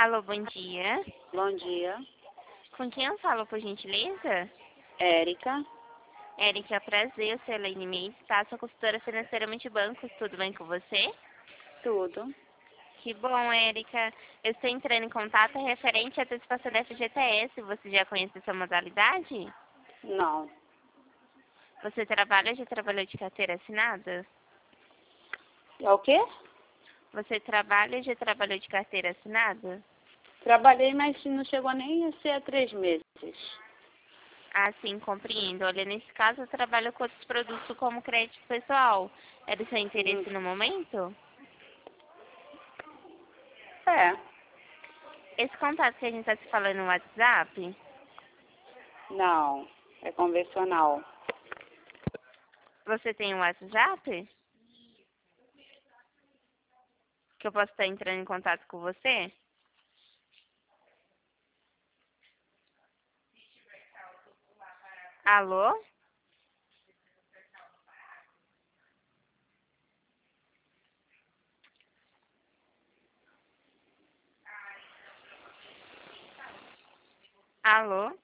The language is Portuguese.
Alô, bom dia. Bom dia. Com quem eu falo, por gentileza? Érica. Érica, prazer, eu sou a Elaine Mendes, tá? Sou consultora financeira Multibancos, tudo bem com você? Tudo. Que bom, Érica. Eu estou entrando em contato referente à antecipação da FGTS. Você já conhece essa modalidade? Não. Você trabalha ou já trabalhou de carteira assinada? É o quê? Você trabalha ou já trabalhou de carteira assinada? Trabalhei, mas não chegou nem a ser há 3 meses. Ah, sim, compreendo. Olha, nesse caso eu trabalho com outros produtos como crédito pessoal. É do seu interesse no momento? É. Esse contato que a gente está se falando no WhatsApp, Não. É convencional. você tem um WhatsApp? Que eu posso estar entrando em contato com você? Alô? Alô?